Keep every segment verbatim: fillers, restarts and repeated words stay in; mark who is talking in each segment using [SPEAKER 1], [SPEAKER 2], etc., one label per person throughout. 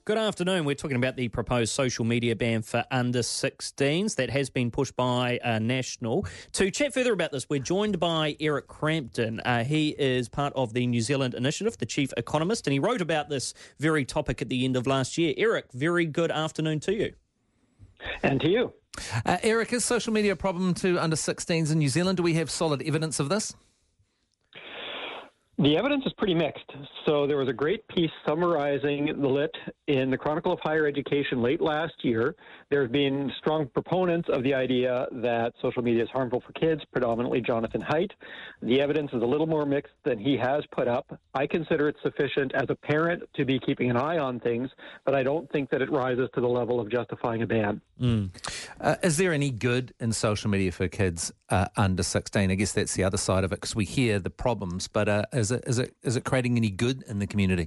[SPEAKER 1] Good afternoon. We're talking about the proposed social media ban for under sixteens that has been pushed by uh, National. To chat further about this, we're joined by Eric Crampton. Uh, he is part of the New Zealand Initiative, the chief economist, and he wrote about this very topic at the end of last year. Eric, very good afternoon to you.
[SPEAKER 2] And to you.
[SPEAKER 3] Uh, Eric, is social media a problem to under sixteens in New Zealand? Do we have solid evidence of this?
[SPEAKER 2] The evidence is pretty mixed. So there was a great piece summarizing the lit in the Chronicle of Higher Education late last year. There have been strong proponents of the idea that social media is harmful for kids, predominantly Jonathan Haidt. The evidence is a little more mixed than he has put up. I consider it sufficient as a parent to be keeping an eye on things, but I don't think that it rises to the level of justifying a ban.
[SPEAKER 3] Mm. Uh, is there any good in social media for kids uh, under sixteen? I guess that's the other side of it, because we hear the problems, but uh, is it is it is it creating any good in the community?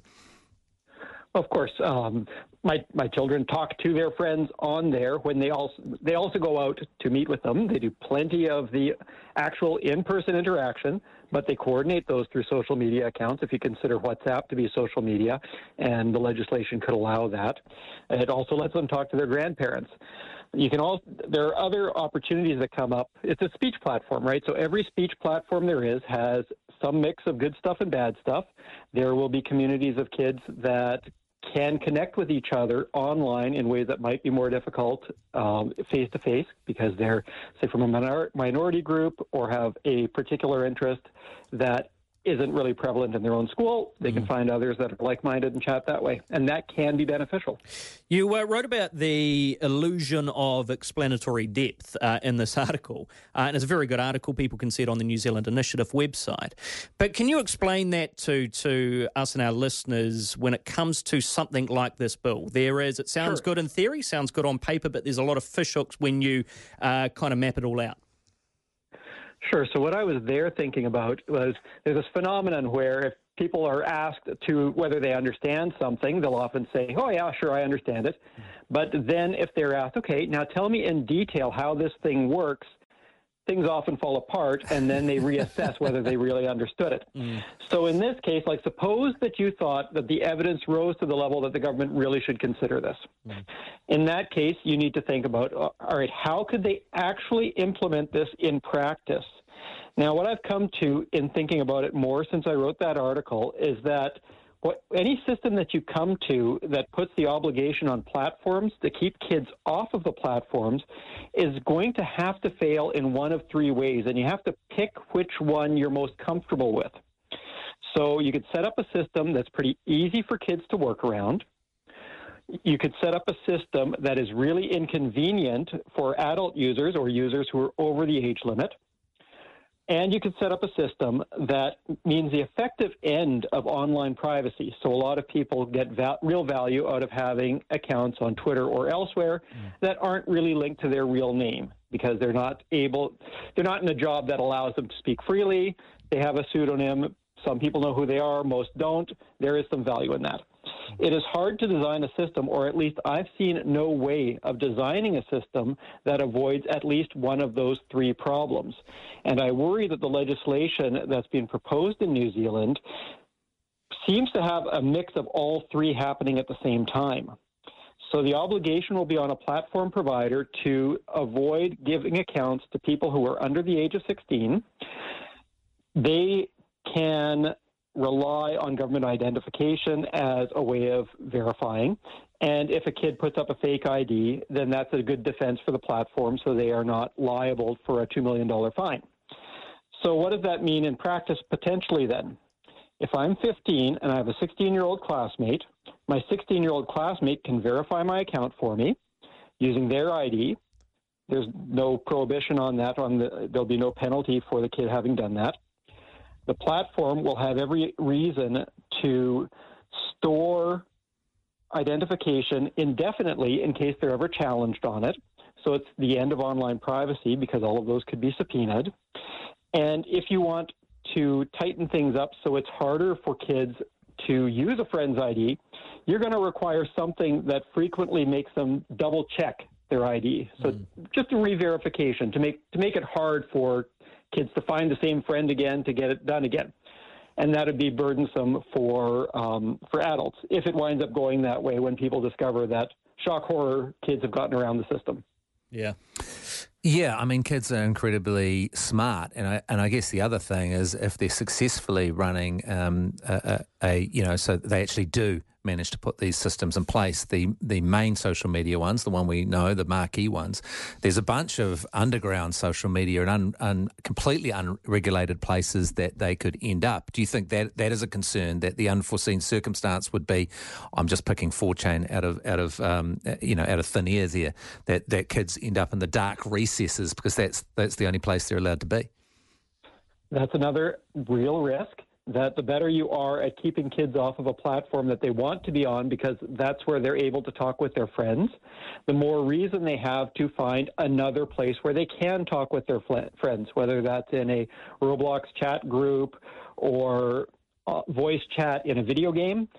[SPEAKER 2] Of course, um, my my children talk to their friends on there when they also they also go out to meet with them. They do plenty of the actual in-person interaction, but they coordinate those through social media accounts. If you consider WhatsApp to be social media, and the legislation could allow that, it also lets them talk to their grandparents. You can also, there are other opportunities that come up. It's a speech platform, right? So every speech platform there is has some mix of good stuff and bad stuff. There will be communities of kids that can connect with each other online in ways that might be more difficult um, face-to-face because they're, say, from a minor- minority group or have a particular interest that isn't really prevalent in their own school. They can find others that are like-minded and chat that way, and that can be beneficial.
[SPEAKER 1] You uh, wrote about the illusion of explanatory depth uh, in this article, uh, and it's a very good article. People can see it on the New Zealand Initiative website. But can you explain that to, to us and our listeners when it comes to something like this bill? There is, it sounds
[SPEAKER 2] Sure.
[SPEAKER 1] good in theory, sounds good on paper, but there's a lot of fishhooks when you uh, kind of map it all out.
[SPEAKER 2] Sure. So what I was there thinking about was there's this phenomenon where if people are asked to whether they understand something, they'll often say, oh, yeah, sure, I understand it. But then if they're asked, okay, now tell me in detail how this thing works, things often fall apart, and then they reassess whether they really understood it. Mm. So in this case, like suppose that you thought that the evidence rose to the level that the government really should consider this. Mm. In that case, you need to think about, all right, how could they actually implement this in practice? Now, what I've come to in thinking about it more since I wrote that article is that what, any system that you come to that puts the obligation on platforms to keep kids off of the platforms is going to have to fail in one of three ways, and you have to pick which one you're most comfortable with. So you could set up a system that's pretty easy for kids to work around. You could set up a system that is really inconvenient for adult users or users who are over the age limit. And you can set up a system that means the effective end of online privacy. So a lot of people get val- real value out of having accounts on Twitter or elsewhere mm. that aren't really linked to their real name because they're not able, they're not in a job that allows them to speak freely. They have a pseudonym. Some people know who they are, most don't. There is some value in that. It is hard to design a system, or at least I've seen no way of designing a system that avoids at least one of those three problems. And I worry that the legislation that's being proposed in New Zealand seems to have a mix of all three happening at the same time. So the obligation will be on a platform provider to avoid giving accounts to people who are under the age of sixteen. They can rely on government identification as a way of verifying. And if a kid puts up a fake I D, then that's a good defense for the platform so they are not liable for a two million dollars fine. So what does that mean in practice potentially then? If I'm fifteen and I have a sixteen-year-old classmate, my sixteen-year-old classmate can verify my account for me using their I D. There's no prohibition on that. On the, there'll be no penalty for the kid having done that. The platform will have every reason to store identification indefinitely in case they're ever challenged on it. So it's the end of online privacy because all of those could be subpoenaed. And if you want to tighten things up so it's harder for kids to use a friend's I D, you're going to require something that frequently makes them double check their I D. So mm. just a re-verification to make to make it hard for kids to find the same friend again, to get it done again. and that would be burdensome for um, for adults if it winds up going that way when people discover that shock horror kids have gotten around the system.
[SPEAKER 1] Yeah.
[SPEAKER 3] Yeah, I mean, kids are incredibly smart, and I and I guess the other thing is if they're successfully running um, a, a, a you know, so they actually do manage to put these systems in place. The the main social media ones, the one we know, the marquee ones. There's a bunch of underground social media and un, un, completely unregulated places that they could end up. Do you think that that is a concern? That the unforeseen circumstance would be, I'm just picking four chan out of out of um, you know out of thin air there. That that kids end up in the dark recesses because that's that's the only place they're allowed to be.
[SPEAKER 2] That's another real risk. That the better you are at keeping kids off of a platform that they want to be on because that's where they're able to talk with their friends, the more reason they have to find another place where they can talk with their fl- friends, whether that's in a Roblox chat group or uh, voice chat in a video game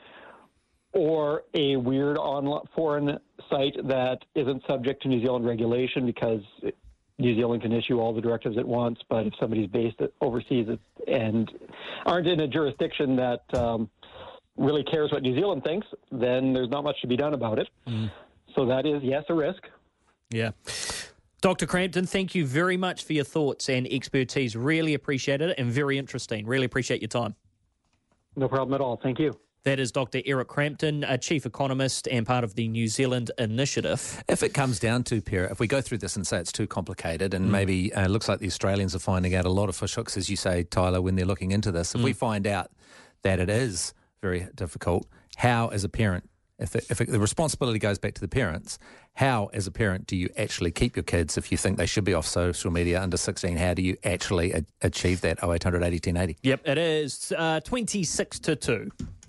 [SPEAKER 2] or a weird online foreign site that isn't subject to New Zealand regulation because it, New Zealand can issue all the directives it wants, but if somebody's based overseas and aren't in a jurisdiction that um, really cares what New Zealand thinks, then there's not much to be done about it. Mm. So that is, yes, a risk.
[SPEAKER 1] Yeah. Doctor Crampton, thank you very much for your thoughts and expertise. Really appreciate it and very interesting. Really appreciate your time.
[SPEAKER 2] No problem at all. Thank you.
[SPEAKER 1] That is Doctor Eric Crampton, a chief economist and part of the New Zealand Initiative.
[SPEAKER 3] If it comes down to, Pera, if we go through this and say it's too complicated and mm. maybe uh, it looks like the Australians are finding out a lot of fish hooks, as you say, Tyler, when they're looking into this, if mm. we find out that it is very difficult, how as a parent, if, it, if it, the responsibility goes back to the parents, how as a parent do you actually keep your kids if you think they should be off social media under sixteen? How do you actually a- achieve that? oh eight hundred eighty ten eighty?
[SPEAKER 1] Yep, it is uh, twenty-six to two.